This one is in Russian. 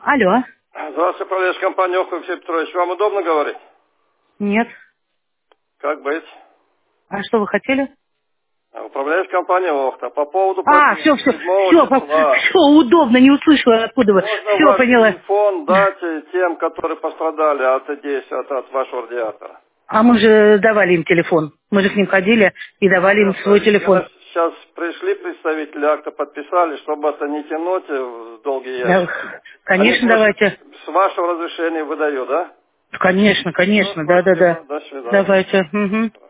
Алло. Здравствуйте, управляющая компания «Охта» Алексей Петрович. Вам удобно говорить? Нет. Как быть? А что вы хотели? Управляющая компания «Охта». По поводу А, платежа все, все, 7 все, числа. все, удобно, не услышала, откуда вы. Можно Все, ваш поняла. телефон дать тем, которые пострадали от действия от вашего радиатора? А мы же давали им телефон. Мы же к ним ходили и давали им свой телефон. Сейчас пришли представители акта, подписали, чтобы это не тянуть в долгий Да, ящик. Они конечно, просят, давайте. с вашего разрешения выдаю, да? Конечно, Все, конечно, да-да-да. спасибо, до свидания. Давайте. Угу.